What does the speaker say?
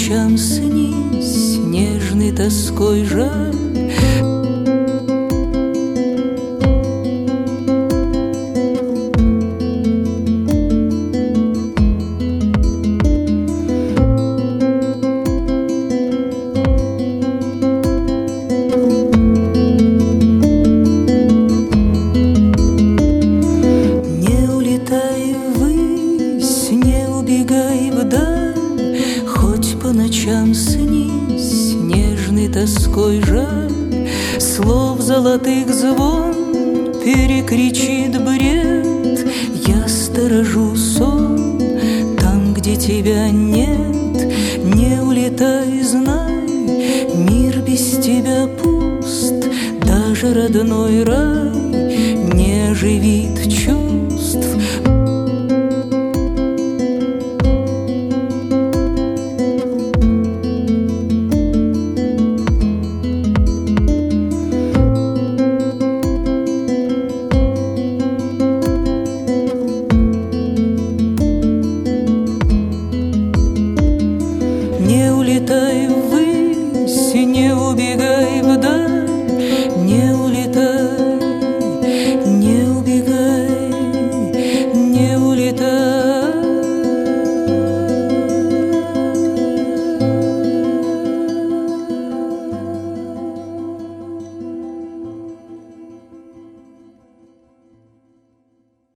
ночам снись нежной тоской жаль. Убегай вдаль, хоть по ночам снись нежной тоской жаль. Слов золотых звон перекричит бред. Я сторожу сон там, где тебя нет.